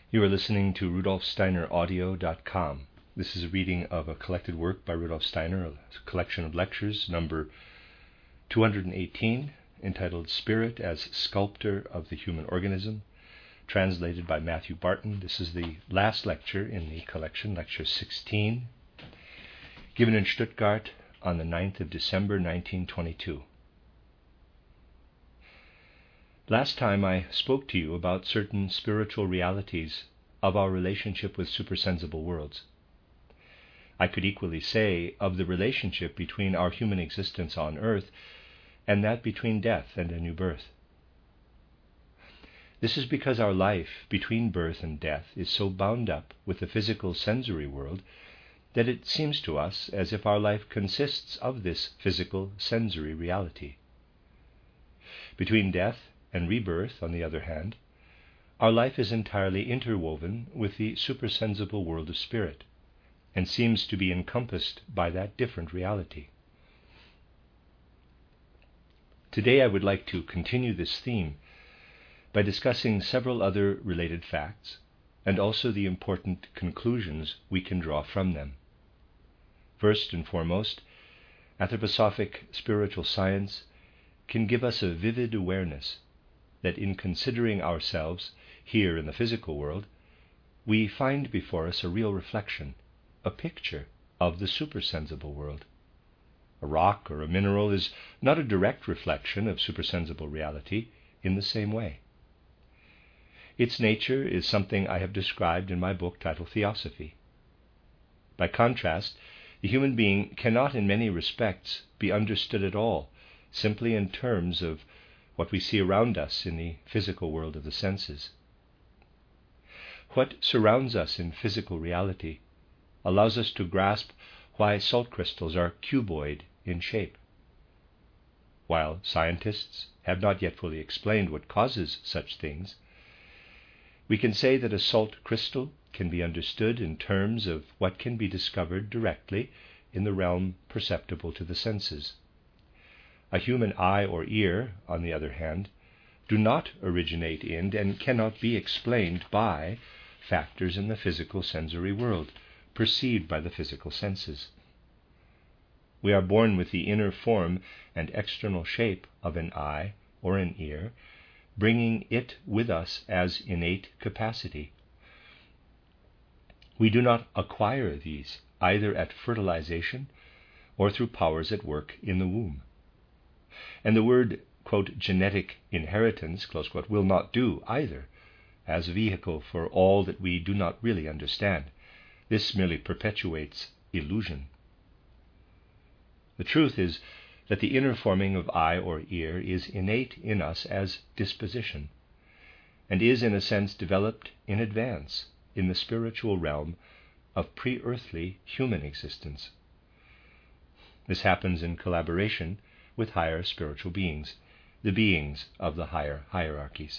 You are listening to rudolfsteineraudio.com. This is a reading of a collected work by Rudolf Steiner, a collection of lectures, number 218, entitled Spirit as Sculptor of the Human Organism, translated by Matthew Barton. This is the last lecture in the collection, lecture 16, given in Stuttgart on the 9th of December, 1922. Last time I spoke to you about certain spiritual realities of our relationship with supersensible worlds. I could equally say of the relationship between our human existence on earth and that between death and a new birth. This is because our life between birth and death is so bound up with the physical sensory world that it seems to us as if our life consists of this physical sensory reality. Between death and rebirth, on the other hand, our life is entirely interwoven with the supersensible world of spirit, and seems to be encompassed by that different reality. Today I would like to continue this theme by discussing several other related facts, and also the important conclusions we can draw from them. First and foremost, anthroposophic spiritual science can give us a vivid awareness that in considering ourselves here in the physical world, we find before us a real reflection, a picture of the supersensible world. A rock or a mineral is not a direct reflection of supersensible reality in the same way. Its nature is something I have described in my book titled Theosophy. By contrast, the human being cannot in many respects be understood at all simply in terms of what we see around us in the physical world of the senses. What surrounds us in physical reality allows us to grasp why salt crystals are cuboid in shape. While scientists have not yet fully explained what causes such things, we can say that a salt crystal can be understood in terms of what can be discovered directly in the realm perceptible to the senses. A human eye or ear, on the other hand, do not originate in and cannot be explained by factors in the physical sensory world, perceived by the physical senses. We are born with the inner form and external shape of an eye or an ear, bringing it with us as innate capacity. We do not acquire these either at fertilization or through powers at work in the womb. And the word, quote, genetic inheritance, close quote, will not do either as a vehicle for all that we do not really understand. This merely perpetuates illusion. The truth is that the inner forming of eye or ear is innate in us as disposition, and is in a sense developed in advance in the spiritual realm of pre-earthly human existence. This happens in collaboration with higher spiritual beings, the beings of the higher hierarchies.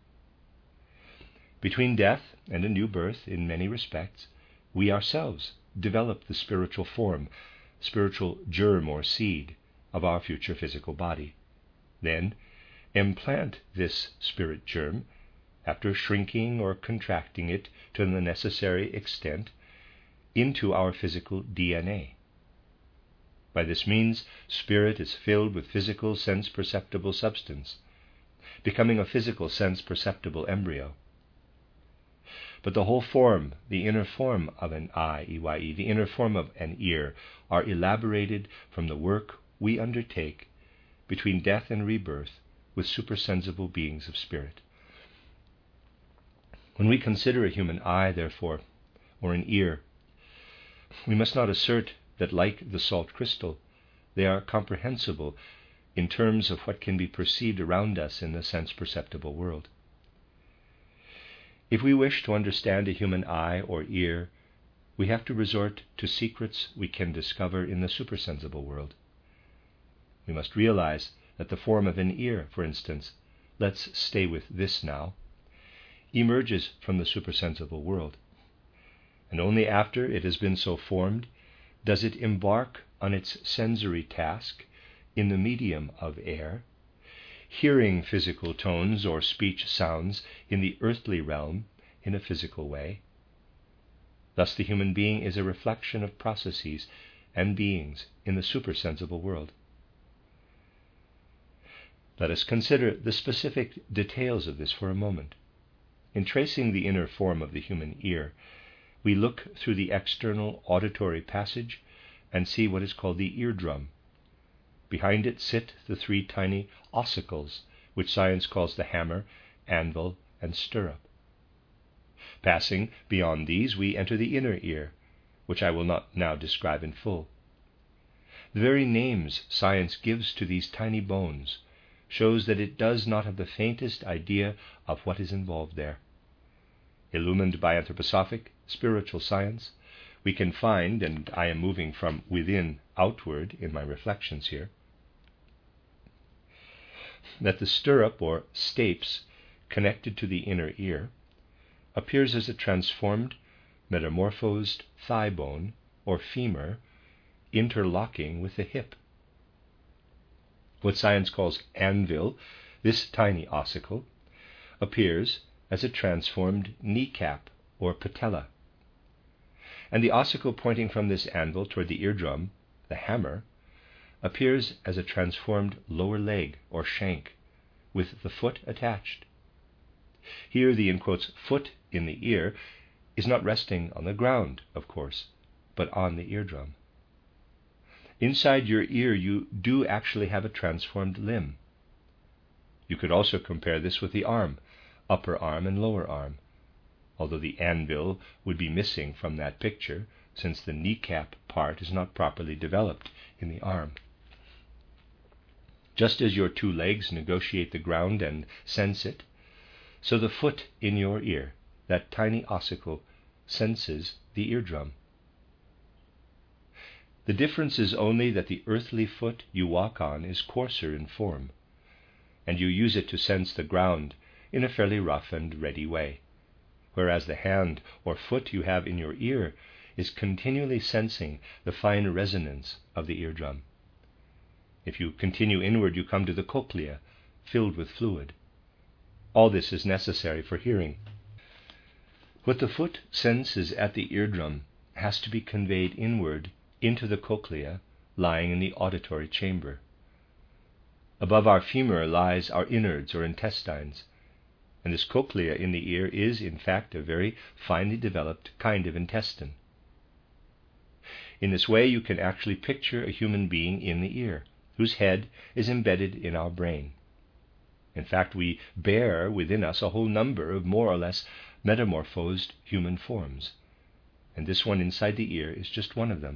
Between death and a new birth, in many respects, we ourselves develop the spiritual form, spiritual germ or seed of our future physical body. Then implant this spirit germ, after shrinking or contracting it to the necessary extent, into our physical DNA. By this means, spirit is filled with physical sense-perceptible substance, becoming a physical sense-perceptible embryo. But the whole form, the inner form of an eye, EYE, the inner form of an ear, are elaborated from the work we undertake between death and rebirth with supersensible beings of spirit. When we consider a human eye, therefore, or an ear, we must not assert that, like the salt crystal, they are comprehensible in terms of what can be perceived around us in the sense-perceptible world. If we wish to understand a human eye or ear, we have to resort to secrets we can discover in the supersensible world. We must realize that the form of an ear, for instance, let's stay with this now, emerges from the supersensible world, and only after it has been so formed does it embark on its sensory task in the medium of air, hearing physical tones or speech sounds in the earthly realm in a physical way. Thus the human being is a reflection of processes and beings in the supersensible world. Let us consider the specific details of this for a moment. In tracing the inner form of the human ear, we look through the external auditory passage and see what is called the eardrum. Behind it sit the three tiny ossicles, which science calls the hammer, anvil, and stirrup. Passing beyond these, we enter the inner ear, which I will not now describe in full. The very names science gives to these tiny bones shows that it does not have the faintest idea of what is involved there. Illumined by anthroposophic, spiritual science, we can find, and I am moving from within outward in my reflections here, that the stirrup or stapes connected to the inner ear appears as a transformed, metamorphosed thigh bone or femur interlocking with the hip. What science calls anvil, this tiny ossicle, appears as a transformed kneecap or patella. And the ossicle pointing from this anvil toward the eardrum, the hammer, appears as a transformed lower leg or shank, with the foot attached. Here the, in quotes, foot in the ear is not resting on the ground, of course, but on the eardrum. Inside your ear you do actually have a transformed limb. You could also compare this with the arm, upper arm and lower arm, although the anvil would be missing from that picture, since the kneecap part is not properly developed in the arm. Just as your two legs negotiate the ground and sense it, so the foot in your ear, that tiny ossicle, senses the eardrum. The difference is only that the earthly foot you walk on is coarser in form, and you use it to sense the ground in a fairly rough and ready way, whereas the hand or foot you have in your ear is continually sensing the fine resonance of the eardrum. If you continue inward, you come to the cochlea, filled with fluid. All this is necessary for hearing. What the foot senses at the eardrum has to be conveyed inward into the cochlea lying in the auditory chamber. Above our femur lies our innards or intestines, and this cochlea in the ear is, in fact, a very finely developed kind of intestine. In this way, you can actually picture a human being in the ear, whose head is embedded in our brain. In fact, we bear within us a whole number of more or less metamorphosed human forms, and this one inside the ear is just one of them.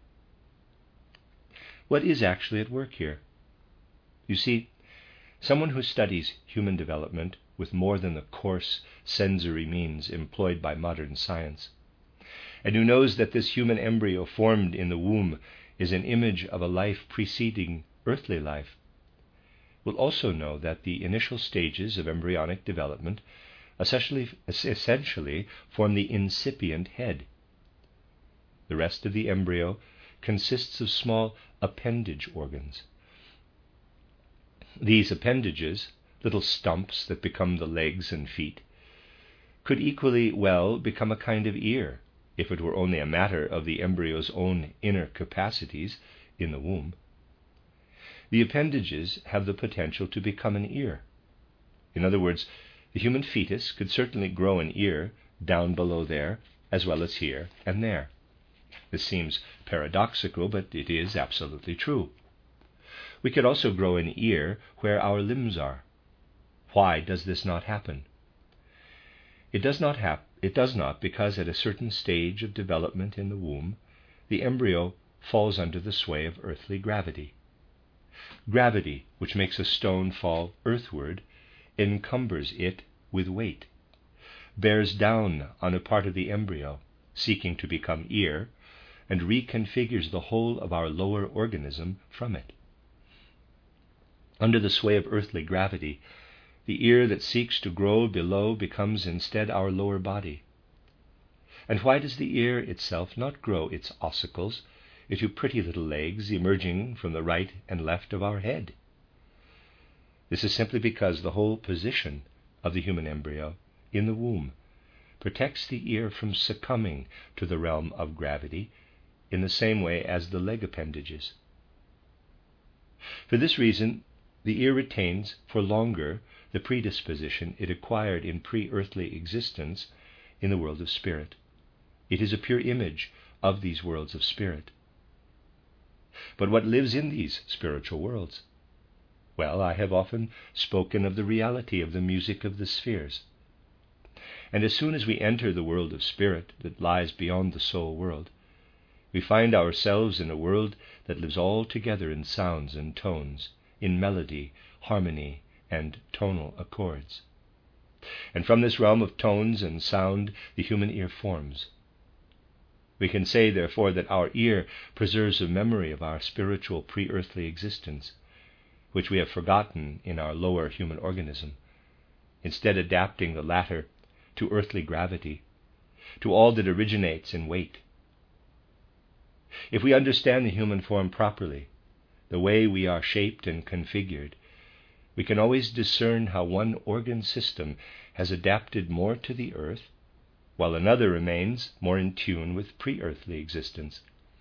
What is actually at work here? You see, someone who studies human development with more than the coarse sensory means employed by modern science, and who knows that this human embryo formed in the womb is an image of a life preceding earthly life, will also know that the initial stages of embryonic development essentially form the incipient head. The rest of the embryo consists of small appendage organs. These appendages, little stumps that become the legs and feet, could equally well become a kind of ear, if it were only a matter of the embryo's own inner capacities in the womb. The appendages have the potential to become an ear. In other words, the human fetus could certainly grow an ear down below there, as well as here and there. This seems paradoxical, but it is absolutely true. We could also grow an ear where our limbs are. Why does this not happen? It does not because at a certain stage of development in the womb, the embryo falls under the sway of earthly gravity. Gravity, which makes a stone fall earthward, encumbers it with weight, bears down on a part of the embryo, seeking to become ear, and reconfigures the whole of our lower organism from it. Under the sway of earthly gravity, the ear that seeks to grow below becomes instead our lower body. And why does the ear itself not grow its ossicles into pretty little legs emerging from the right and left of our head? This is simply because the whole position of the human embryo in the womb protects the ear from succumbing to the realm of gravity in the same way as the leg appendages. For this reason, the ear retains for longer the predisposition it acquired in pre-earthly existence in the world of spirit. It is a pure image of these worlds of spirit. But what lives in these spiritual worlds? Well, I have often spoken of the reality of the music of the spheres. And as soon as we enter the world of spirit that lies beyond the soul world, we find ourselves in a world that lives altogether in sounds and tones, in melody, harmony, and tonal accords. And from this realm of tones and sound the human ear forms. We can say, therefore, that our ear preserves a memory of our spiritual pre-earthly existence, which we have forgotten in our lower human organism, instead adapting the latter to earthly gravity, to all that originates in weight. If we understand the human form properly, the way we are shaped and configured, we can always discern how one organ system has adapted more to the earth, while another remains more in tune with pre-earthly existence.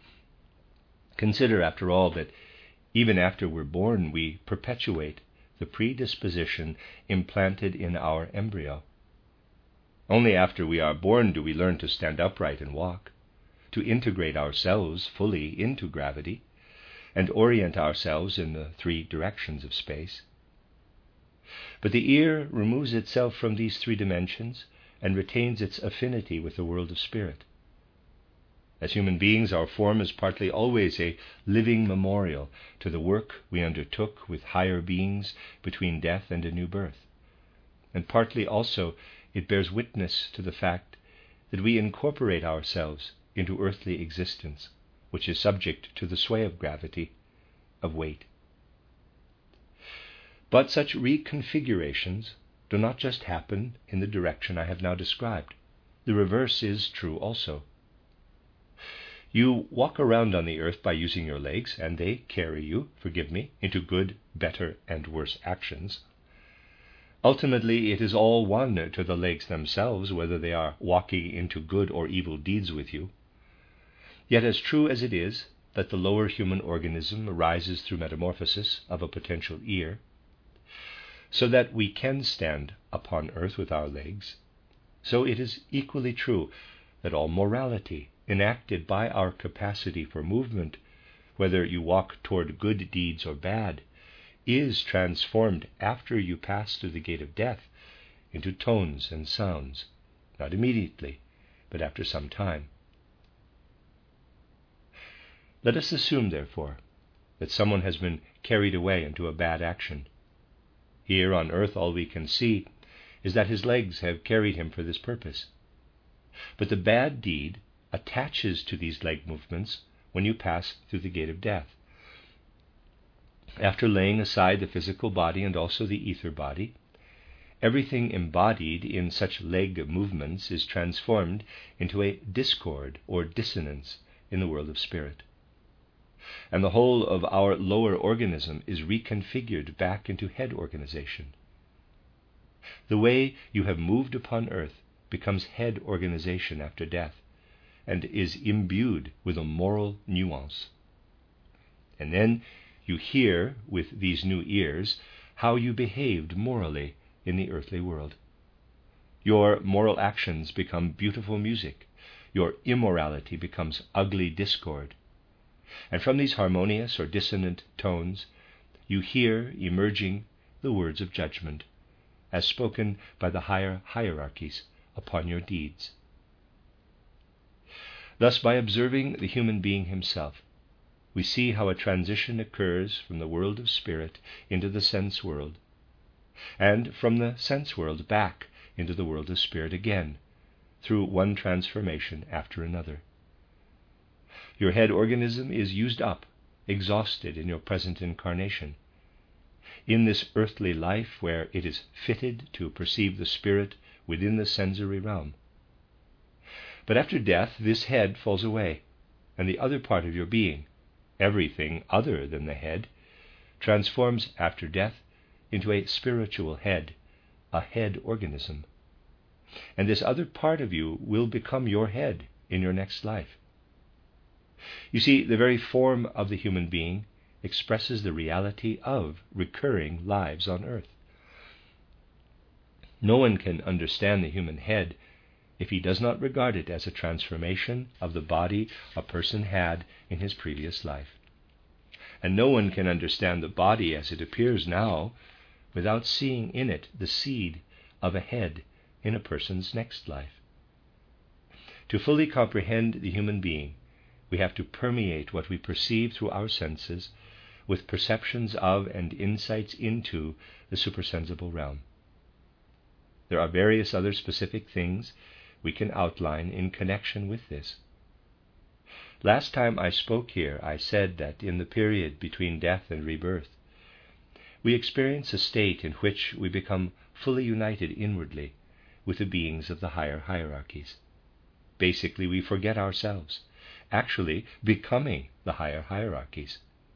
Consider, after all, that even after we're born, we perpetuate the predisposition implanted in our embryo. Only after we are born do we learn to stand upright and walk, to integrate ourselves fully into gravity, and orient ourselves in the three directions of space. But the ear removes itself from these three dimensions and retains its affinity with the world of spirit. As human beings, our form is partly always a living memorial to the work we undertook with higher beings between death and a new birth, and partly also it bears witness to the fact that we incorporate ourselves into earthly existence, which is subject to the sway of gravity, of weight. But such reconfigurations do not just happen in the direction I have now described. The reverse is true also. You walk around on the earth by using your legs, and they carry you, forgive me, into good, better, and worse actions. Ultimately, it is all one to the legs themselves, whether they are walking into good or evil deeds with you. Yet as true as it is that the lower human organism arises through metamorphosis of a potential ear, so that we can stand upon earth with our legs, so it is equally true that all morality enacted by our capacity for movement, whether you walk toward good deeds or bad, is transformed after you pass through the gate of death into tones and sounds, not immediately, but after some time. Let us assume, therefore, that someone has been carried away into a bad action. Here on earth all we can see is that his legs have carried him for this purpose. But the bad deed attaches to these leg movements when you pass through the gate of death. After laying aside the physical body and also the ether body, everything embodied in such leg movements is transformed into a discord or dissonance in the world of spirit. And the whole of our lower organism is reconfigured back into head organization. The way you have moved upon earth becomes head organization after death, and is imbued with a moral nuance. And then you hear with these new ears how you behaved morally in the earthly world. Your moral actions become beautiful music. Your immorality becomes ugly discord. And from these harmonious or dissonant tones, you hear emerging the words of judgment, as spoken by the higher hierarchies upon your deeds. Thus, by observing the human being himself, we see how a transition occurs from the world of spirit into the sense world, and from the sense world back into the world of spirit again, through one transformation after another. Your head organism is used up, exhausted in your present incarnation, in this earthly life where it is fitted to perceive the spirit within the sensory realm. But after death, this head falls away, and the other part of your being, everything other than the head, transforms after death into a spiritual head, a head organism. And this other part of you will become your head in your next life. You see, the very form of the human being expresses the reality of recurring lives on earth. No one can understand the human head if he does not regard it as a transformation of the body a person had in his previous life. And no one can understand the body as it appears now without seeing in it the seed of a head in a person's next life. To fully comprehend the human being, we have to permeate what we perceive through our senses with perceptions of and insights into the supersensible realm. There are various other specific things we can outline in connection with this. Last time I spoke here, I said that in the period between death and rebirth, we experience a state in which we become fully united inwardly with the beings of the higher hierarchies. Basically, we forget ourselves, actually becoming the higher hierarchies.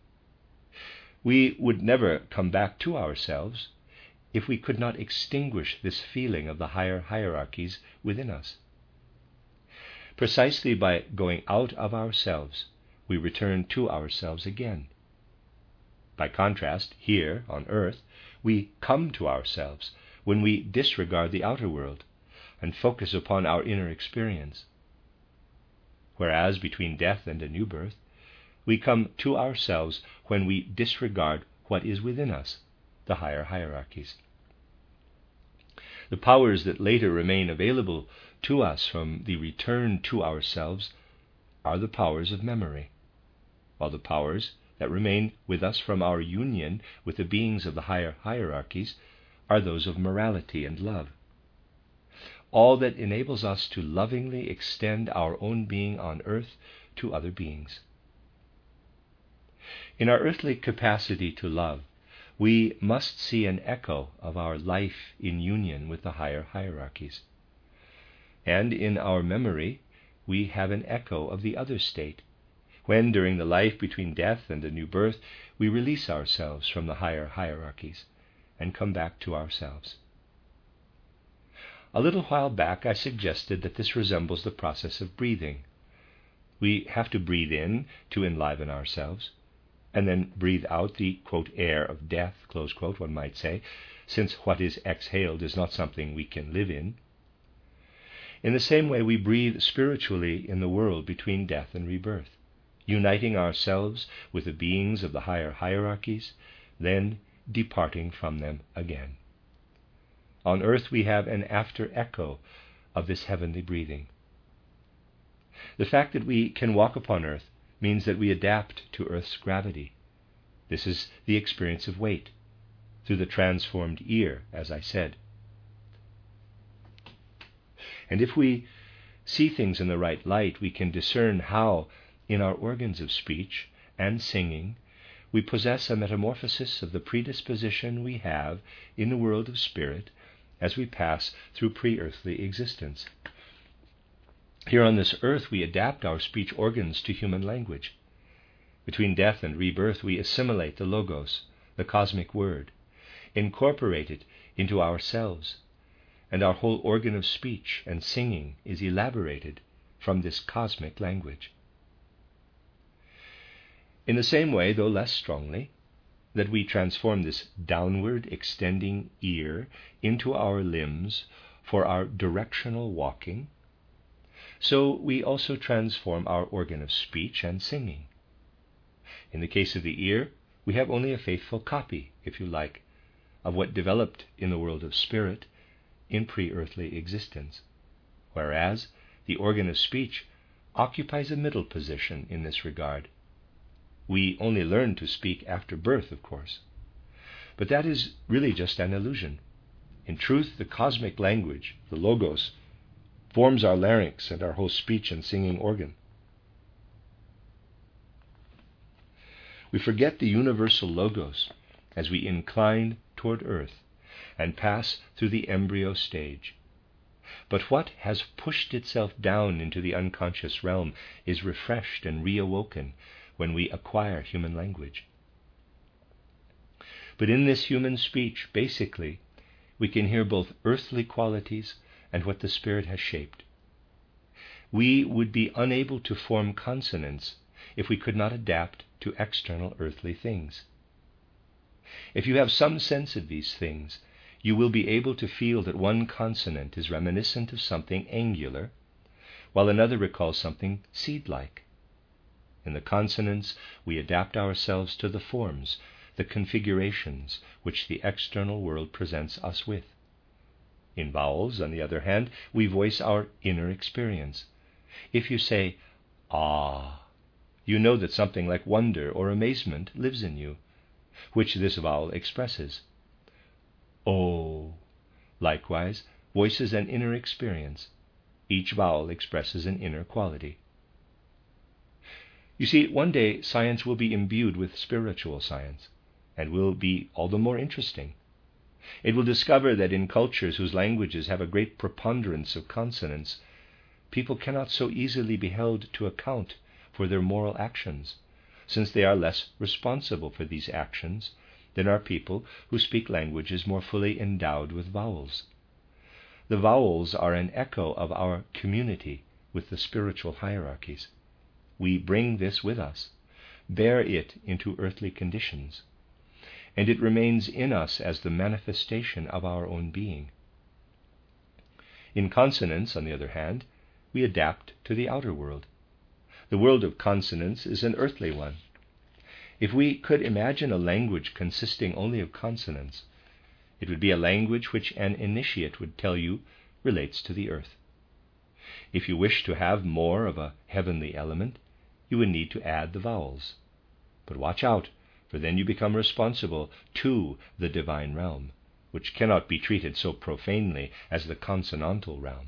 We would never come back to ourselves if we could not extinguish this feeling of the higher hierarchies within us. Precisely by going out of ourselves, we return to ourselves again. By contrast, here on earth, we come to ourselves when we disregard the outer world and focus upon our inner experience. Whereas between death and a new birth, we come to ourselves when we disregard what is within us, the higher hierarchies. The powers that later remain available to us from the return to ourselves are the powers of memory, while the powers that remain with us from our union with the beings of the higher hierarchies are those of morality and love. All that enables us to lovingly extend our own being on earth to other beings. In our earthly capacity to love, we must see an echo of our life in union with the higher hierarchies. And in our memory, we have an echo of the other state, when during the life between death and a new birth, we release ourselves from the higher hierarchies and come back to ourselves. A little while back I suggested that this resembles the process of breathing. We have to breathe in to enliven ourselves, and then breathe out the, quote, air of death, close quote, one might say, since what is exhaled is not something we can live in. In the same way, we breathe spiritually in the world between death and rebirth, uniting ourselves with the beings of the higher hierarchies, then departing from them again. On earth we have an after echo of this heavenly breathing. The fact that we can walk upon earth means that we adapt to earth's gravity. This is the experience of weight, through the transformed ear, as I said. And if we see things in the right light, we can discern how, in our organs of speech and singing, we possess a metamorphosis of the predisposition we have in the world of spirit as we pass through pre-earthly existence. Here on this earth, we adapt our speech organs to human language. Between death and rebirth, we assimilate the Logos, the cosmic word, incorporate it into ourselves, and our whole organ of speech and singing is elaborated from this cosmic language. In the same way, though less strongly, that we transform this downward extending ear into our limbs for our directional walking, so we also transform our organ of speech and singing. In the case of the ear, we have only a faithful copy, if you like, of what developed in the world of spirit in pre-earthly existence, whereas the organ of speech occupies a middle position in this regard. We only learn to speak after birth, of course, but that is really just an illusion. In truth, the cosmic language, the Logos, forms our larynx and our whole speech and singing organ. We forget the universal Logos as we incline toward earth and pass through the embryo stage. But what has pushed itself down into the unconscious realm is refreshed and reawoken when we acquire human language. But in this human speech, basically, we can hear both earthly qualities and what the Spirit has shaped. We would be unable to form consonants if we could not adapt to external earthly things. If you have some sense of these things, you will be able to feel that one consonant is reminiscent of something angular, while another recalls something seed-like. In the consonants, we adapt ourselves to the forms, the configurations which the external world presents us with. In vowels, on the other hand, we voice our inner experience. If you say, "ah," you know that something like wonder or amazement lives in you, which this vowel expresses. "Oh," likewise, voices an inner experience. Each vowel expresses an inner quality. You see, one day science will be imbued with spiritual science, and will be all the more interesting. It will discover that in cultures whose languages have a great preponderance of consonants, people cannot so easily be held to account for their moral actions, since they are less responsible for these actions than are people who speak languages more fully endowed with vowels. The vowels are an echo of our community with the spiritual hierarchies. We bring this with us, bear it into earthly conditions, and it remains in us as the manifestation of our own being. In consonants, on the other hand, we adapt to the outer world. The world of consonants is an earthly one. If we could imagine a language consisting only of consonants, it would be a language which an initiate would tell you relates to the earth. If you wish to have more of a heavenly element, you would need to add the vowels. But watch out, for then you become responsible to the divine realm, which cannot be treated so profanely as the consonantal realm.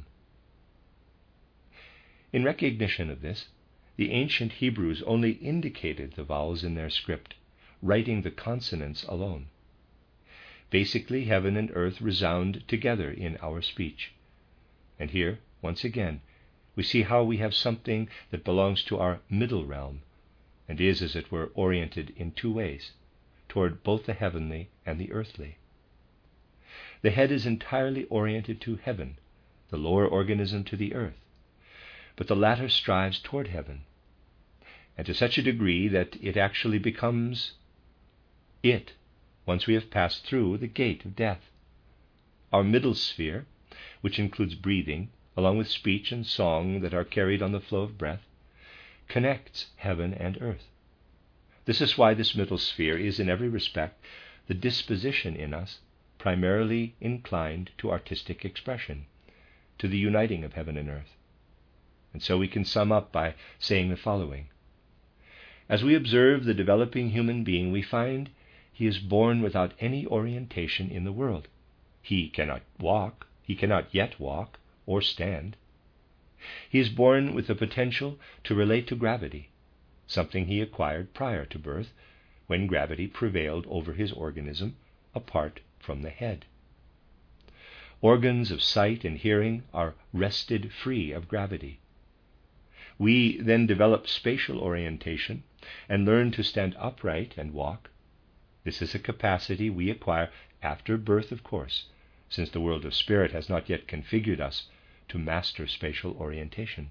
In recognition of this, the ancient Hebrews only indicated the vowels in their script, writing the consonants alone. Basically, heaven and earth resound together in our speech. And here, once again, we see how we have something that belongs to our middle realm, and is, as it were, oriented in two ways, toward both the heavenly and the earthly. The head is entirely oriented to heaven, the lower organism to the earth, but the latter strives toward heaven, and to such a degree that it actually becomes it once we have passed through the gate of death. Our middle sphere, which includes breathing, along with speech and song that are carried on the flow of breath, connects heaven and earth. This is why this middle sphere is in every respect the disposition in us primarily inclined to artistic expression, to the uniting of heaven and earth. And so we can sum up by saying the following. As we observe the developing human being, we find he is born without any orientation in the world. He cannot yet walk or stand. He is born with the potential to relate to gravity, something he acquired prior to birth, when gravity prevailed over his organism apart from the head. Organs of sight and hearing are wrested free of gravity. We then develop spatial orientation and learn to stand upright and walk. This is a capacity we acquire after birth, of course, since the world of spirit has not yet configured us to master spatial orientation.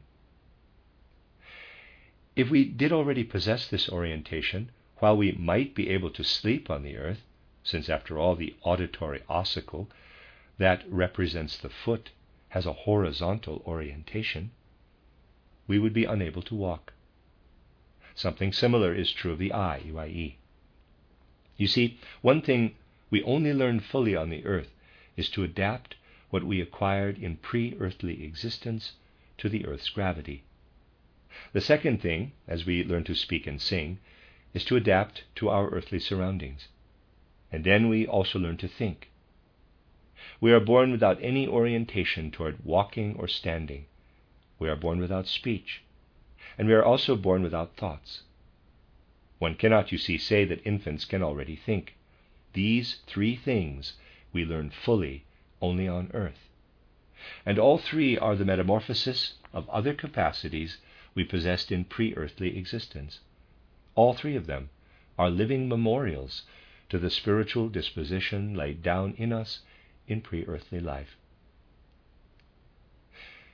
If we did already possess this orientation, while we might be able to sleep on the earth, since after all the auditory ossicle that represents the foot has a horizontal orientation, we would be unable to walk. Something similar is true of the eye, EYE. You see, one thing we only learn fully on the earth is to adapt what we acquired in pre-earthly existence to the earth's gravity. The second thing, as we learn to speak and sing, is to adapt to our earthly surroundings. And then we also learn to think. We are born without any orientation toward walking or standing. We are born without speech, and we are also born without thoughts. One cannot, you see, say that infants can already think. These three things we learn fully only on earth. And all three are the metamorphosis of other capacities we possessed in pre-earthly existence. All three of them are living memorials to the spiritual disposition laid down in us in pre-earthly life.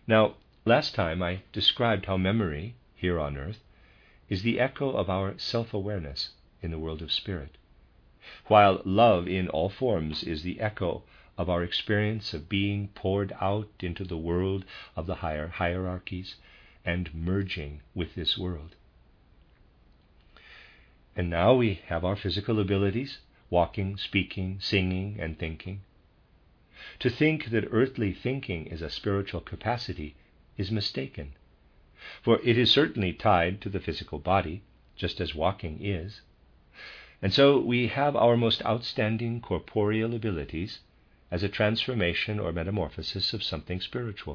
Now, last time I described how memory, here on earth, is the echo of our self-awareness in the world of spirit, while love in all forms is the echo of our experience of being poured out into the world of the higher hierarchies and merging with this world. And now we have our physical abilities, walking, speaking, singing, and thinking. To think that earthly thinking is a spiritual capacity is mistaken, for it is certainly tied to the physical body, just as walking is. And so we have our most outstanding corporeal abilities as a transformation or metamorphosis of something spiritual.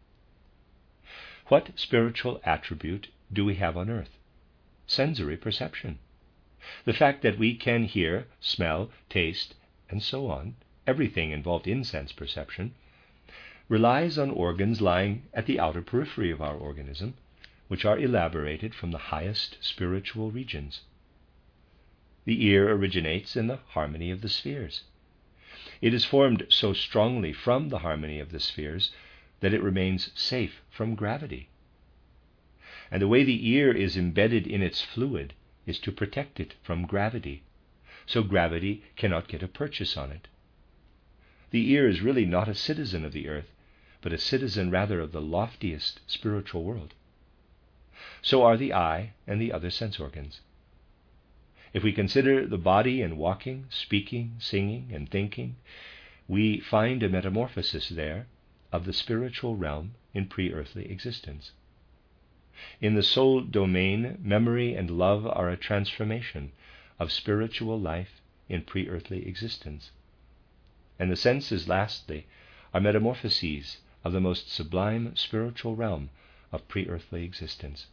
What spiritual attribute do we have on earth? Sensory perception. The fact that we can hear, smell, taste, and so on, everything involved in sense perception, relies on organs lying at the outer periphery of our organism, which are elaborated from the highest spiritual regions. The ear originates in the harmony of the spheres. It is formed so strongly from the harmony of the spheres that it remains safe from gravity. And the way the ear is embedded in its fluid is to protect it from gravity, so gravity cannot get a purchase on it. The ear is really not a citizen of the earth, but a citizen rather of the loftiest spiritual world. So are the eye and the other sense organs. If we consider the body in walking, speaking, singing, and thinking, we find a metamorphosis there of the spiritual realm in pre-earthly existence. In the soul domain, memory and love are a transformation of spiritual life in pre-earthly existence. And the senses, lastly, are metamorphoses of the most sublime spiritual realm of pre-earthly existence.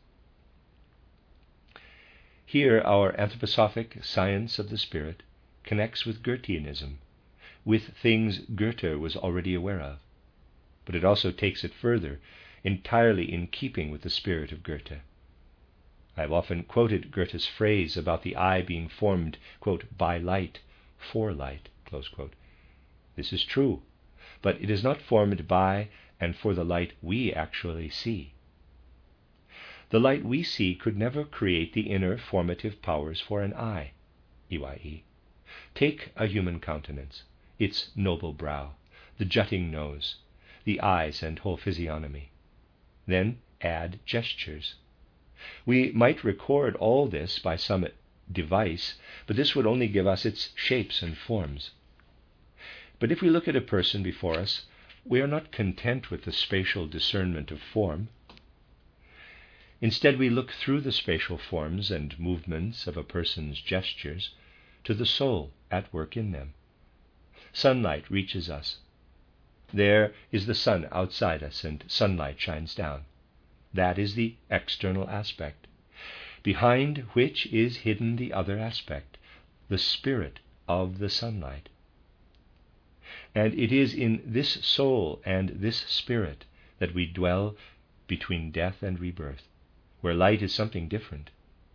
Here our anthroposophic science of the spirit connects with Goetheanism, with things Goethe was already aware of. But it also takes it further, entirely in keeping with the spirit of Goethe. I have often quoted Goethe's phrase about the eye being formed, quote, by light, for light, close quote. This is true, but it is not formed by and for the light we actually see. The light we see could never create the inner formative powers for an eye, EYE. Take a human countenance, its noble brow, the jutting nose, the eyes and whole physiognomy. Then add gestures. We might record all this by some device, but this would only give us its shapes and forms. But if we look at a person before us, we are not content with the spatial discernment of form. Instead, we look through the spatial forms and movements of a person's gestures to the soul at work in them. Sunlight reaches us. There is the sun outside us, and sunlight shines down. That is the external aspect, behind which is hidden the other aspect, the spirit of the sunlight. And it is in this soul and this spirit that we dwell between death and rebirth, where light is something different.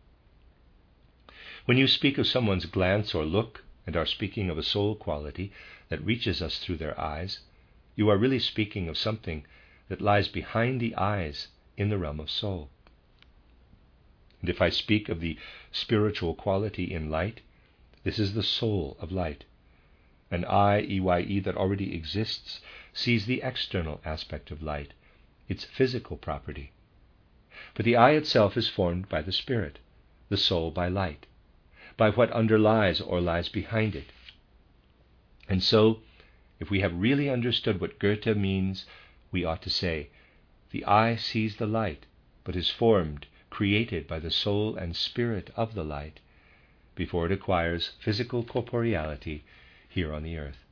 When you speak of someone's glance or look and are speaking of a soul quality that reaches us through their eyes, you are really speaking of something that lies behind the eyes in the realm of soul. And if I speak of the spiritual quality in light, this is the soul of light. An eye, EYE, that already exists sees the external aspect of light, its physical property. But the eye itself is formed by the spirit, the soul by light, by what underlies or lies behind it. And so, if we have really understood what Goethe means, we ought to say, the eye sees the light, but is formed, created by the soul and spirit of the light, before it acquires physical corporeality here on the earth.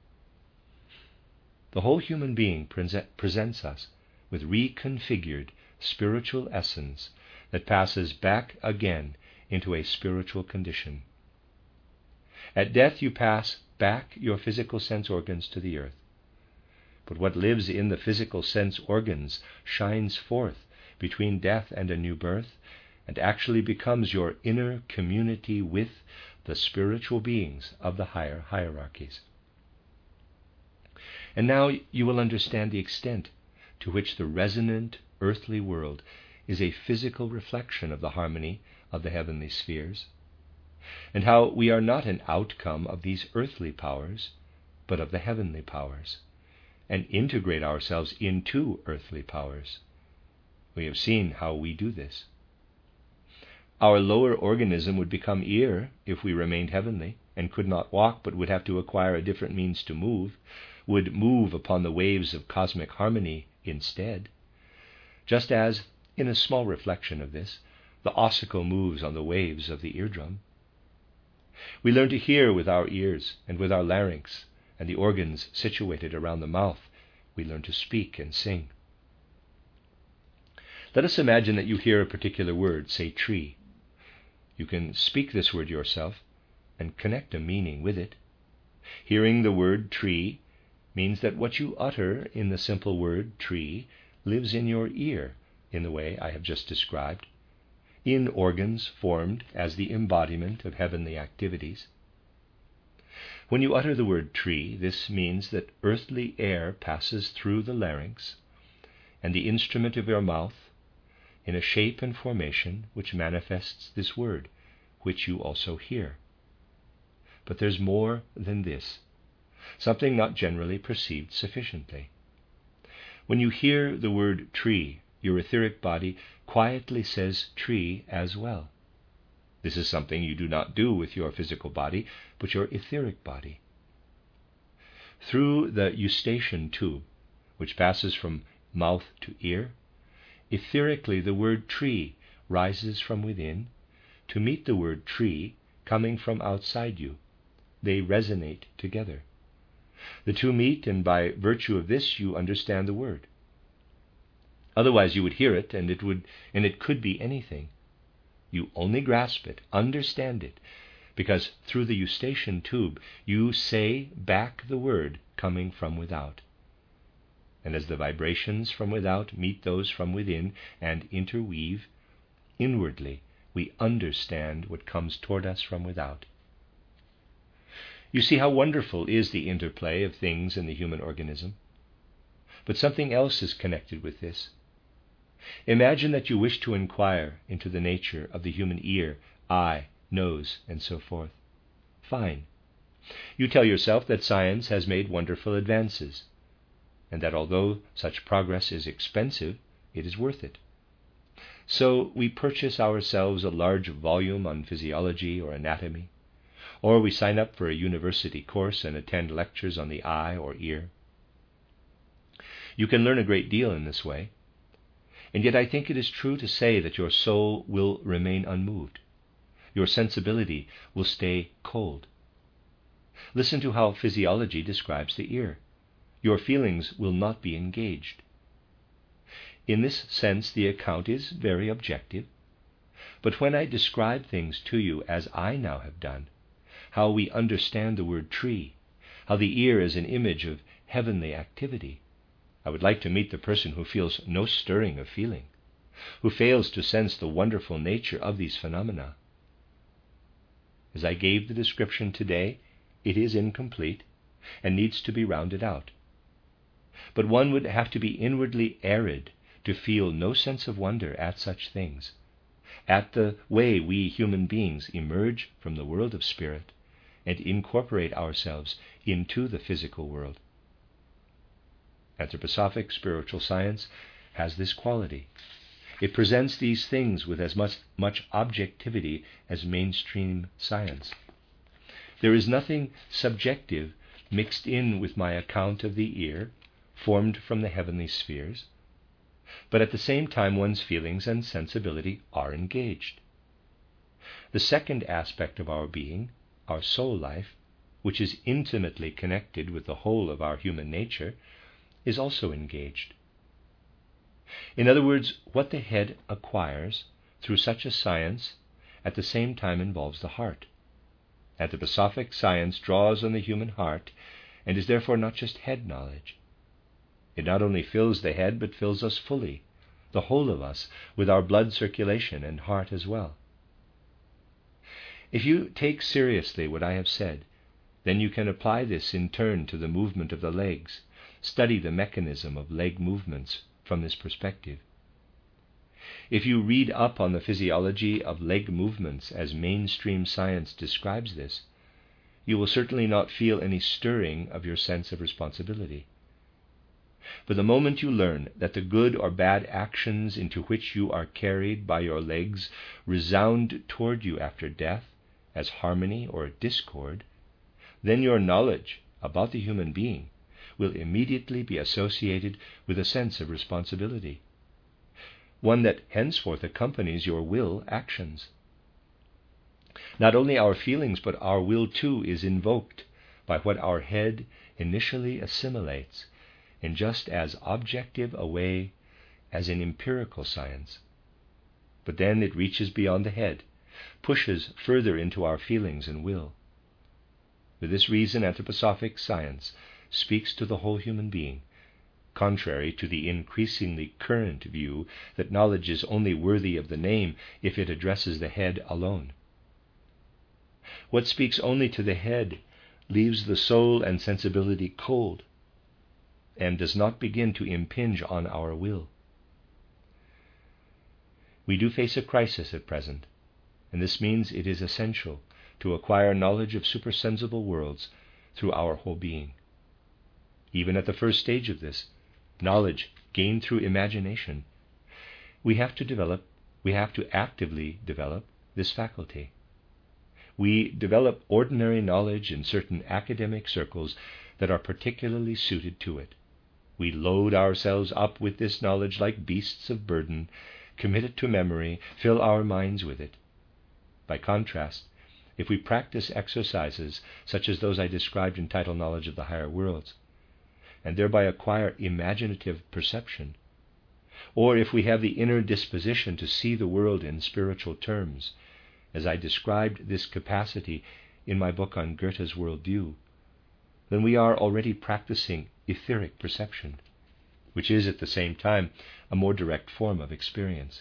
The whole human being presents us with reconfigured spiritual essence that passes back again into a spiritual condition. At death you pass back your physical sense organs to the earth. But what lives in the physical sense organs shines forth between death and a new birth, and actually becomes your inner community with the spiritual beings of the higher hierarchies. And now you will understand the extent to which the resonant earthly world is a physical reflection of the harmony of the heavenly spheres, and how we are not an outcome of these earthly powers, but of the heavenly powers, and integrate ourselves into earthly powers. We have seen how we do this. Our lower organism would become ear if we remained heavenly, and could not walk but would have to acquire a different means to move, would move upon the waves of cosmic harmony instead, just as, in a small reflection of this, the ossicle moves on the waves of the eardrum. We learn to hear with our ears and with our larynx and the organs situated around the mouth. We learn to speak and sing. Let us imagine that you hear a particular word, say tree. You can speak this word yourself and connect a meaning with it. Hearing the word tree means that what you utter in the simple word tree lives in your ear in the way I have just described, in organs formed as the embodiment of heavenly activities. When you utter the word tree, this means that earthly air passes through the larynx and the instrument of your mouth in a shape and formation which manifests this word, which you also hear. But there's more than this, something not generally perceived sufficiently. When you hear the word tree, your etheric body quietly says tree as well. This is something you do not do with your physical body, but your etheric body. Through the eustachian tube, which passes from mouth to ear, etherically the word tree rises from within to meet the word tree coming from outside you. They resonate together. The two meet, and by virtue of this you understand the word. Otherwise you would hear it, and it could be anything. You only grasp it, understand it, because through the eustachian tube you say back the word coming from without. And as the vibrations from without meet those from within and interweave, inwardly we understand what comes toward us from without. You see how wonderful is the interplay of things in the human organism. But something else is connected with this. Imagine that you wish to inquire into the nature of the human ear, eye, nose, and so forth. Fine. You tell yourself that science has made wonderful advances, and that although such progress is expensive, it is worth it. So we purchase ourselves a large volume on physiology or anatomy, or we sign up for a university course and attend lectures on the eye or ear. You can learn a great deal in this way, and yet I think it is true to say that your soul will remain unmoved. Your sensibility will stay cold. Listen to how physiology describes the ear. Your feelings will not be engaged. In this sense, the account is very objective, but when I describe things to you as I now have done, how we understand the word tree, how the ear is an image of heavenly activity, I would like to meet the person who feels no stirring of feeling, who fails to sense the wonderful nature of these phenomena. As I gave the description today, it is incomplete and needs to be rounded out. But one would have to be inwardly arid to feel no sense of wonder at such things, at the way we human beings emerge from the world of spirit and incorporate ourselves into the physical world. Anthroposophic spiritual science has this quality. It presents these things with as much objectivity as mainstream science. There is nothing subjective mixed in with my account of the ear, formed from the heavenly spheres, but at the same time one's feelings and sensibility are engaged. The second aspect of our being, our soul life, which is intimately connected with the whole of our human nature, is also engaged. In other words, what the head acquires through such a science at the same time involves the heart. Anthroposophic science draws on the human heart and is therefore not just head knowledge. It not only fills the head, but fills us fully, the whole of us, with our blood circulation and heart as well. If you take seriously what I have said, then you can apply this in turn to the movement of the legs, study the mechanism of leg movements from this perspective. If you read up on the physiology of leg movements as mainstream science describes this, you will certainly not feel any stirring of your sense of responsibility. But the moment you learn that the good or bad actions into which you are carried by your legs resound toward you after death as harmony or discord, then your knowledge about the human being will immediately be associated with a sense of responsibility, one that henceforth accompanies your will actions. Not only our feelings, but our will too is invoked by what our head initially assimilates in just as objective a way as in empirical science. But then it reaches beyond the head, pushes further into our feelings and will. For this reason, anthroposophic science speaks to the whole human being, contrary to the increasingly current view that knowledge is only worthy of the name if it addresses the head alone. What speaks only to the head leaves the soul and sensibility cold, and does not begin to impinge on our will. We do face a crisis at present, and this means it is essential to acquire knowledge of supersensible worlds through our whole being. Even at the first stage of this, knowledge gained through imagination, we have to actively develop this faculty. We develop ordinary knowledge in certain academic circles that are particularly suited to it. We load ourselves up with this knowledge like beasts of burden, commit it to memory, fill our minds with it. By contrast, if we practice exercises such as those I described in Title Knowledge of the Higher Worlds, and thereby acquire imaginative perception, or if we have the inner disposition to see the world in spiritual terms, as I described this capacity in my book on Goethe's worldview, then we are already practicing etheric perception, which is at the same time a more direct form of experience.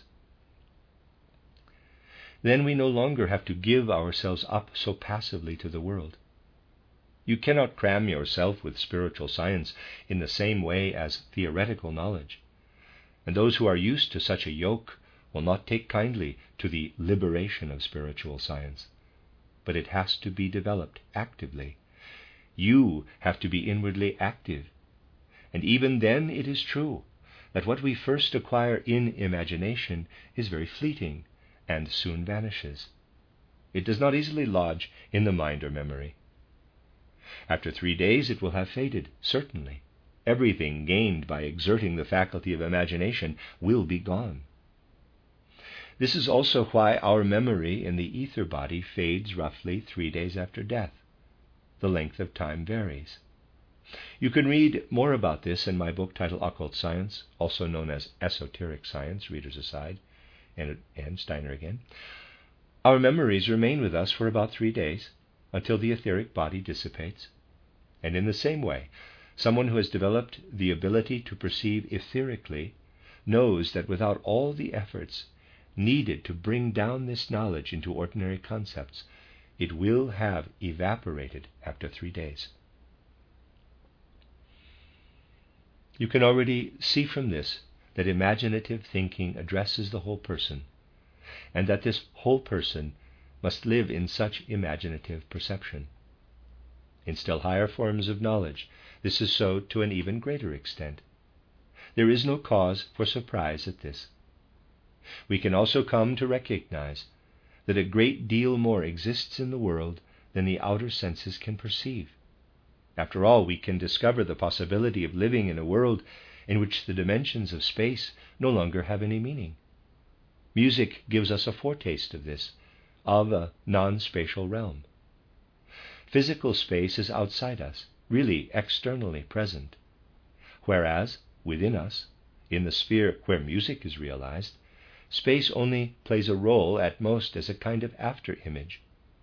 Then we no longer have to give ourselves up so passively to the world. You cannot cram yourself with spiritual science in the same way as theoretical knowledge, and those who are used to such a yoke will not take kindly to the liberation of spiritual science. But it has to be developed actively. You have to be inwardly active. And even then it is true that what we first acquire in imagination is very fleeting and soon vanishes. It does not easily lodge in the mind or memory. After 3 days it will have faded, certainly. Everything gained by exerting the faculty of imagination will be gone. This is also why our memory in the ether body fades roughly 3 days after death. The length of time varies. You can read more about this in my book titled Occult Science, also known as Esoteric Science, readers aside, and Steiner again. Our memories remain with us for about 3 days, until the etheric body dissipates. And in the same way, someone who has developed the ability to perceive etherically knows that without all the efforts needed to bring down this knowledge into ordinary concepts, it will have evaporated after 3 days. You can already see from this that imaginative thinking addresses the whole person, and that this whole person must live in such imaginative perception. In still higher forms of knowledge, this is so to an even greater extent. There is no cause for surprise at this. We can also come to recognize that a great deal more exists in the world than the outer senses can perceive. After all, we can discover the possibility of living in a world in which the dimensions of space no longer have any meaning. Music gives us a foretaste of this, of a non-spatial realm. Physical space is outside us, really externally present, whereas within us, in the sphere where music is realized, space only plays a role at most as a kind of after-image.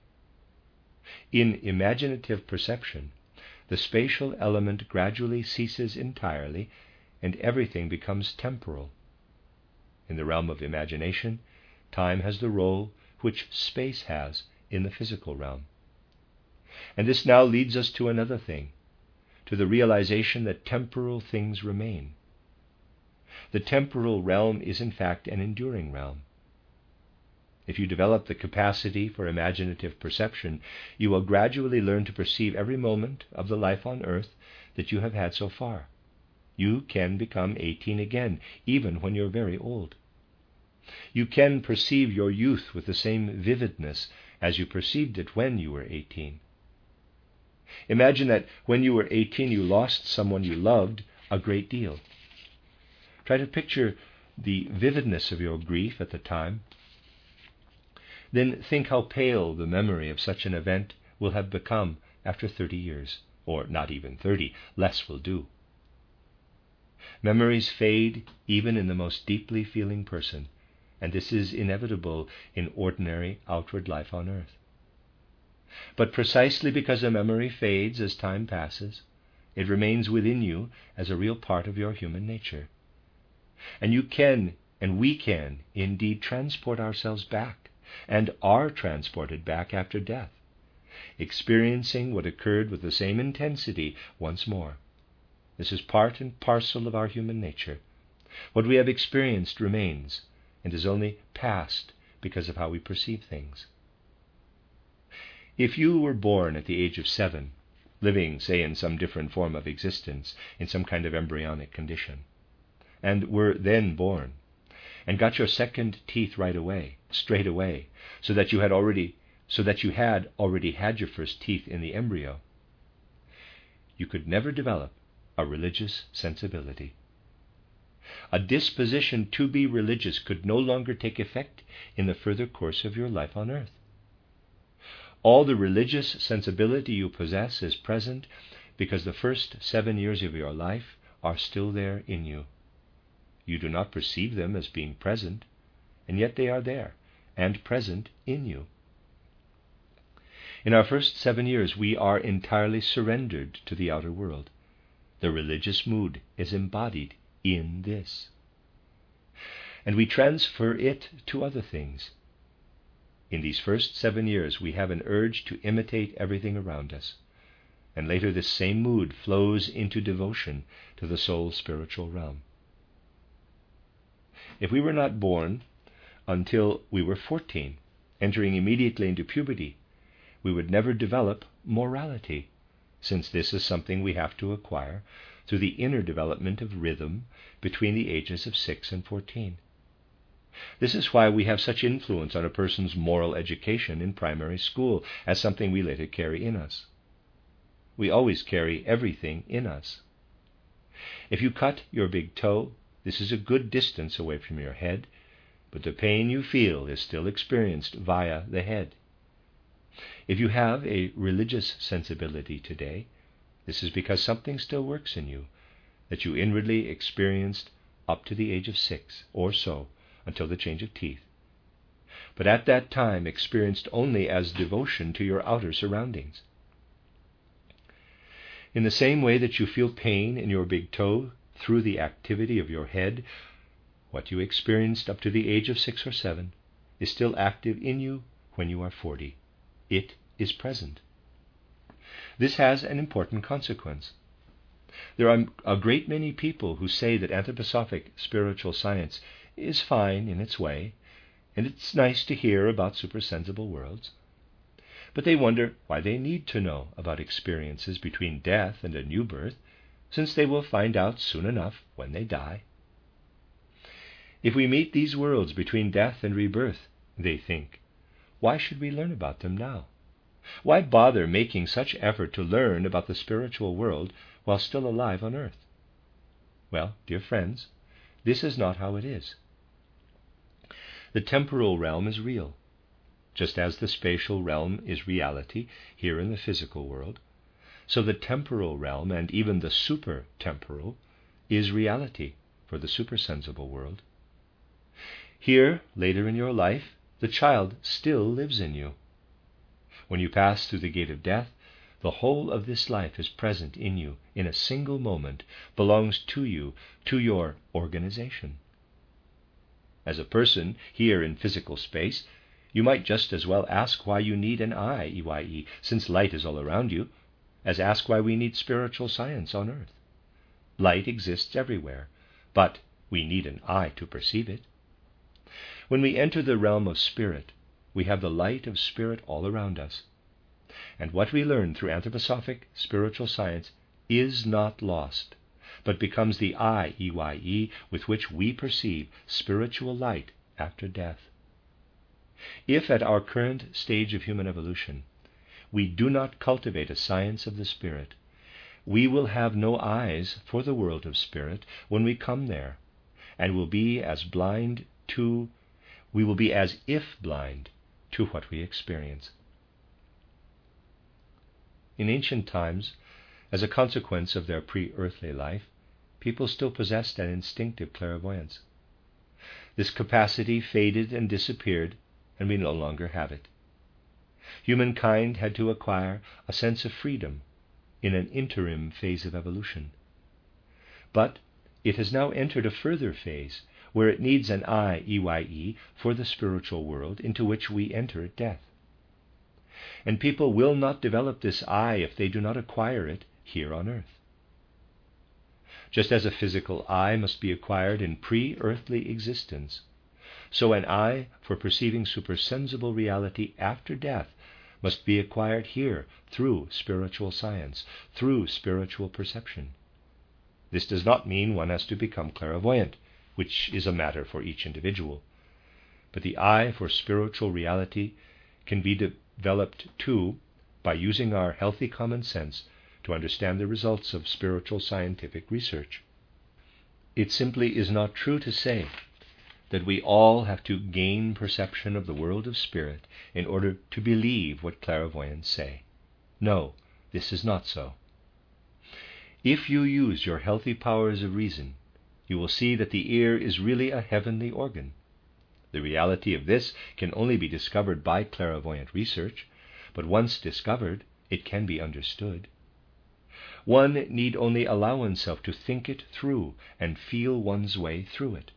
In imaginative perception, the spatial element gradually ceases entirely and everything becomes temporal. In the realm of imagination, time has the role which space has in the physical realm. And this now leads us to another thing, to the realization that temporal things remain. The temporal realm is in fact an enduring realm. If you develop the capacity for imaginative perception, you will gradually learn to perceive every moment of the life on earth that you have had so far. You can become 18 again, even when you're very old. You can perceive your youth with the same vividness as you perceived it when you were 18. Imagine that when you were 18 you lost someone you loved a great deal. Try to picture the vividness of your grief at the time. Then think how pale the memory of such an event will have become after 30 years, or not even 30, less will do. Memories fade even in the most deeply feeling person, and this is inevitable in ordinary outward life on earth. But precisely because a memory fades as time passes, it remains within you as a real part of your human nature. And you can, and we can, indeed transport ourselves back, and are transported back after death, experiencing what occurred with the same intensity once more. This is part and parcel of our human nature. What we have experienced remains, and is only past because of how we perceive things. If you were born at the age of 7, living, say, in some different form of existence, in some kind of embryonic condition, and were then born, and got your second teeth right away, straight away, so that you had already had your first teeth in the embryo, you could never develop a religious sensibility. A disposition to be religious could no longer take effect in the further course of your life on earth. All the religious sensibility you possess is present because the first 7 years of your life are still there in you. You do not perceive them as being present, and yet they are there and present in you. In our first 7 years, we are entirely surrendered to the outer world. The religious mood is embodied in this. And we transfer it to other things. In these first 7 years, we have an urge to imitate everything around us. And later this same mood flows into devotion to the soul's spiritual realm. If we were not born until we were 14, entering immediately into puberty, we would never develop morality, since this is something we have to acquire through the inner development of rhythm between the ages of 6 and 14. This is why we have such influence on a person's moral education in primary school as something we later carry in us. We always carry everything in us. If you cut your big toe, this is a good distance away from your head, but the pain you feel is still experienced via the head. If you have a religious sensibility today, this is because something still works in you that you inwardly experienced up to the age of 6 or so, until the change of teeth, but at that time experienced only as devotion to your outer surroundings. In the same way that you feel pain in your big toe through the activity of your head, what you experienced up to the age of 6 or 7 is still active in you when you are 40. It is present. This has an important consequence. There are a great many people who say that anthroposophic spiritual science is fine in its way, and it's nice to hear about supersensible worlds, but they wonder why they need to know about experiences between death and a new birth, since they will find out soon enough when they die. If we meet these worlds between death and rebirth, they think, why should we learn about them now? Why bother making such effort to learn about the spiritual world while still alive on earth? Well, dear friends, this is not how it is. The temporal realm is real, just as the spatial realm is reality here in the physical world. So the temporal realm, and even the super-temporal, is reality for the supersensible world. Here, later in your life, the child still lives in you. When you pass through the gate of death, the whole of this life is present in you in a single moment, belongs to you, to your organization. As a person here in physical space, you might just as well ask why you need an eye, EYE, since light is all around you. as ask why we need spiritual science on earth. Light exists everywhere, but we need an eye to perceive it. When we enter the realm of spirit, we have the light of spirit all around us. And what we learn through anthroposophic spiritual science is not lost, but becomes the eye, EYE, with which we perceive spiritual light after death. If at our current stage of human evolution we do not cultivate a science of the spirit, we will have no eyes for the world of spirit when we come there, and will be as if blind to what we experience. In ancient times, as a consequence of their pre-earthly life, people still possessed an instinctive clairvoyance. This capacity faded and disappeared, and we no longer have it. Humankind had to acquire a sense of freedom in an interim phase of evolution. But it has now entered a further phase where it needs an eye, EYE, for the spiritual world into which we enter at death. And people will not develop this eye if they do not acquire it here on earth. Just as a physical eye must be acquired in pre-earthly existence, so an eye for perceiving supersensible reality after death must be acquired here through spiritual science, through spiritual perception. This does not mean one has to become clairvoyant, which is a matter for each individual. But the eye for spiritual reality can be developed too by using our healthy common sense to understand the results of spiritual scientific research. It simply is not true to say that we all have to gain perception of the world of spirit in order to believe what clairvoyants say. No, this is not so. If you use your healthy powers of reason, you will see that the ear is really a heavenly organ. The reality of this can only be discovered by clairvoyant research, but once discovered, it can be understood. One need only allow oneself to think it through and feel one's way through it.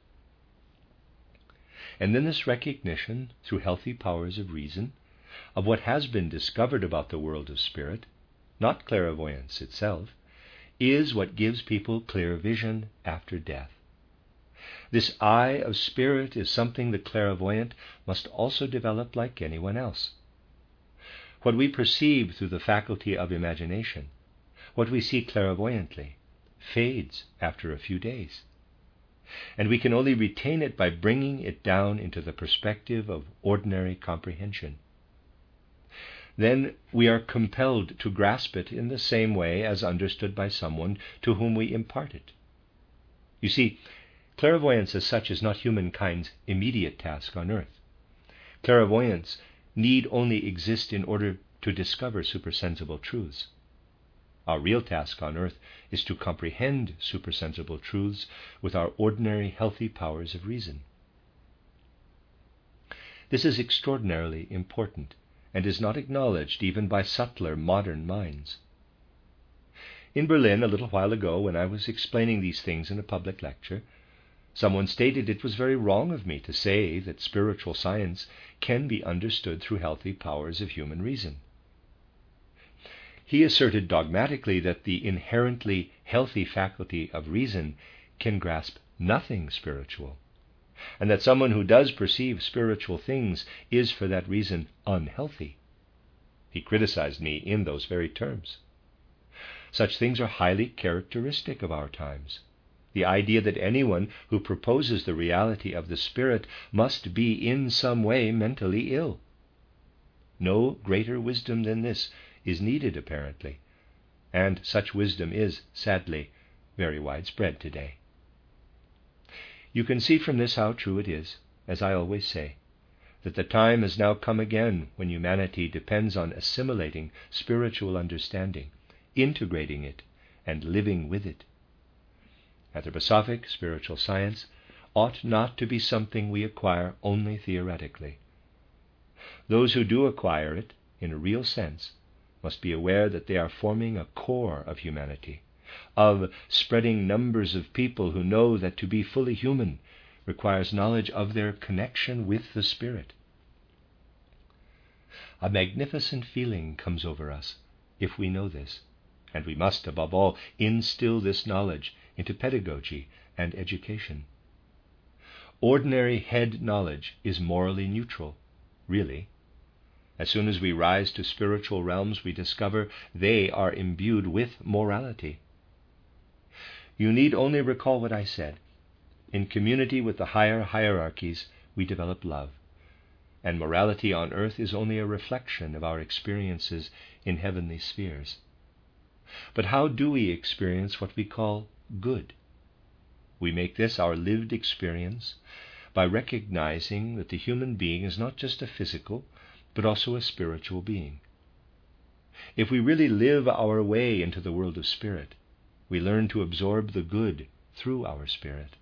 And then this recognition, through healthy powers of reason, of what has been discovered about the world of spirit, not clairvoyance itself, is what gives people clear vision after death. This eye of spirit is something the clairvoyant must also develop like anyone else. What we perceive through the faculty of imagination, what we see clairvoyantly, fades after a few days. And we can only retain it by bringing it down into the perspective of ordinary comprehension. Then we are compelled to grasp it in the same way as understood by someone to whom we impart it. You see, clairvoyance as such is not humankind's immediate task on earth. Clairvoyance need only exist in order to discover supersensible truths. Our real task on earth is to comprehend supersensible truths with our ordinary healthy powers of reason. This is extraordinarily important and is not acknowledged even by subtler modern minds. In Berlin, a little while ago, when I was explaining these things in a public lecture, someone stated it was very wrong of me to say that spiritual science can be understood through healthy powers of human reason. He asserted dogmatically that the inherently healthy faculty of reason can grasp nothing spiritual, and that someone who does perceive spiritual things is for that reason unhealthy. He criticized me in those very terms. Such things are highly characteristic of our times. The idea that anyone who proposes the reality of the spirit must be in some way mentally ill. No greater wisdom than this is needed, apparently, and such wisdom is, sadly, very widespread today. You can see from this how true it is, as I always say, that the time has now come again when humanity depends on assimilating spiritual understanding, integrating it, and living with it. Anthroposophic spiritual science ought not to be something we acquire only theoretically. Those who do acquire it, in a real sense, must be aware that they are forming a core of humanity, of spreading numbers of people who know that to be fully human requires knowledge of their connection with the Spirit. A magnificent feeling comes over us if we know this, And we must, above all, instill this knowledge into pedagogy and education. Ordinary head knowledge is morally neutral, really. As soon as we rise to spiritual realms, we discover they are imbued with morality. You need only recall what I said. In community with the higher hierarchies, we develop love. And morality on earth is only a reflection of our experiences in heavenly spheres. But how do we experience what we call good? We make this our lived experience by recognizing that the human being is not just a physical, but also a spiritual being. If we really live our way into the world of spirit, we learn to absorb the good through our spirit.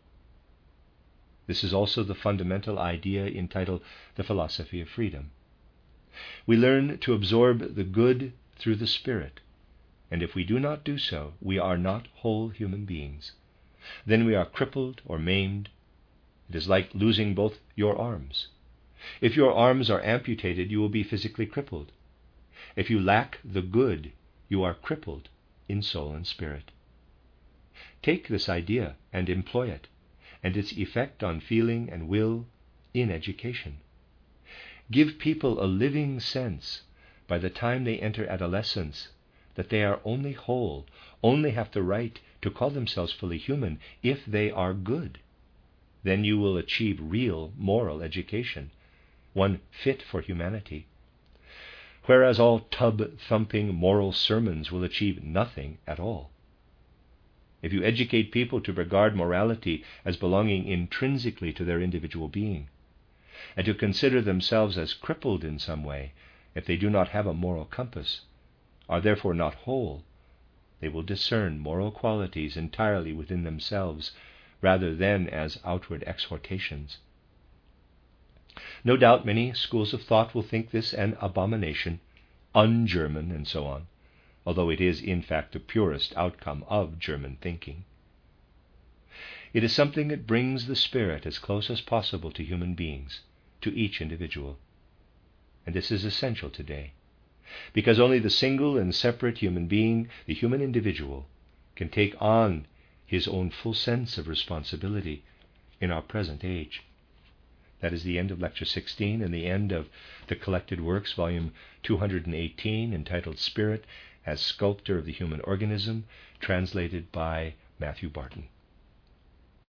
This is also the fundamental idea entitled The Philosophy of Freedom. We learn to absorb the good through the spirit, and if we do not do so, we are not whole human beings. Then we are crippled or maimed. It is like losing both your arms. If your arms are amputated, you will be physically crippled. If you lack the good, you are crippled in soul and spirit. Take this idea and employ it, and its effect on feeling and will in education. Give people a living sense by the time they enter adolescence that they are only whole, only have the right to call themselves fully human if they are good. Then you will achieve real moral education, one fit for humanity. Whereas all tub-thumping moral sermons will achieve nothing at all. If you educate people to regard morality as belonging intrinsically to their individual being, and to consider themselves as crippled in some way if they do not have a moral compass, are therefore not whole, they will discern moral qualities entirely within themselves rather than as outward exhortations. No doubt many schools of thought will think this an abomination, un-German, and so on, although it is in fact the purest outcome of German thinking. It is something that brings the spirit as close as possible to human beings, to each individual. And this is essential today, because only the single and separate human being, the human individual, can take on his own full sense of responsibility in our present age. That is the end of Lecture 16 and the end of the Collected Works, Volume 218, entitled Spirit as Sculptor of the Human Organism, translated by Matthew Barton.